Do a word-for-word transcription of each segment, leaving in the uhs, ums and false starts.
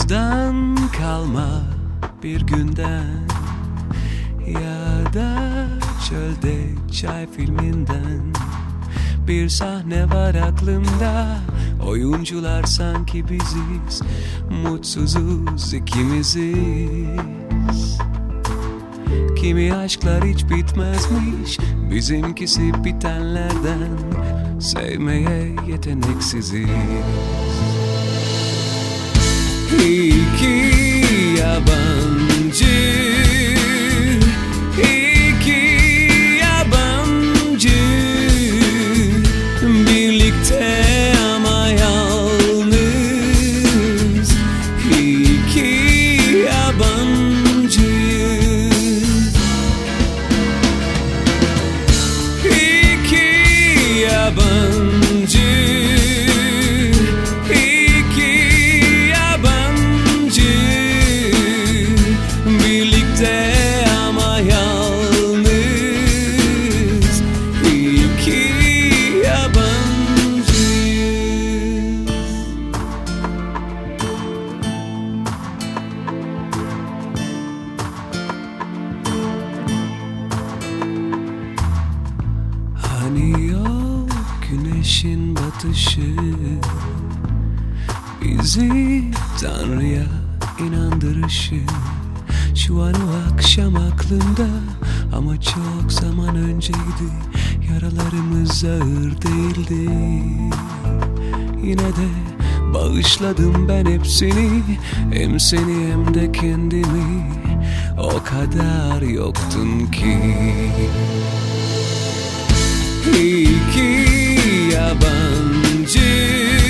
Yazdan kalma bir günden ya da çölde çay filminden bir sahne var aklımda. Oyuncular sanki biziz, mutsuzuz ikimiziz. Kimi aşklar hiç bitmezmiş, bizimkisi bitenlerden. Sevmeye yeteneksiziz. İki yabancı, iki yabancı, birlikte ama yalnız. İki yabancı, iki yabancı, iki yabancı, birlikte ama yalnız. İki yabancıyız. Hani o güneşin batışı bizi Tanrı'ya inandırışı. Şu an o akşam aklımda ama çok zaman önceydi. Yaralarımız ağır değildi. Yine de bağışladım ben hepsini, hem seni hem de kendimi. O kadar yoktun ki. İki yabancı,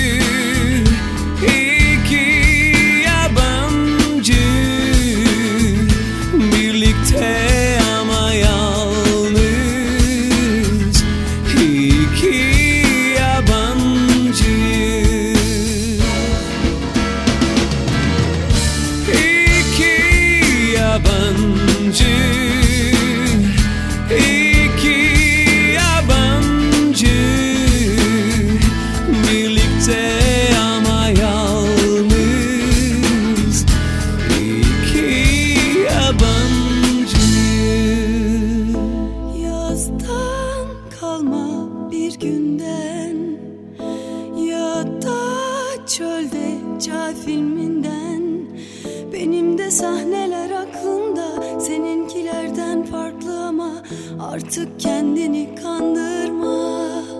iki yabancı, birlikte ama yalnız. İki yabancı, iki yabancı, iki yabancı, birlikte ama yalnız. İki yabancı. Yazdan kalma bir günden ya da çölde çay filminden. Benim de sahneler aklımda, seninkilerden farklı ama artık kendini kandırma.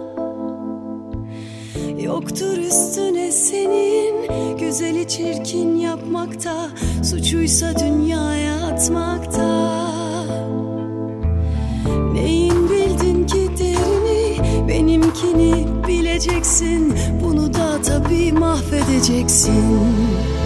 Yoktur üstüne senin, güzeli çirkin yapmakta, suçuysa dünyaya atmakta. Neyin bildin ki derini, benimkini bileceksin. Bunu da tabii mahvedeceksin.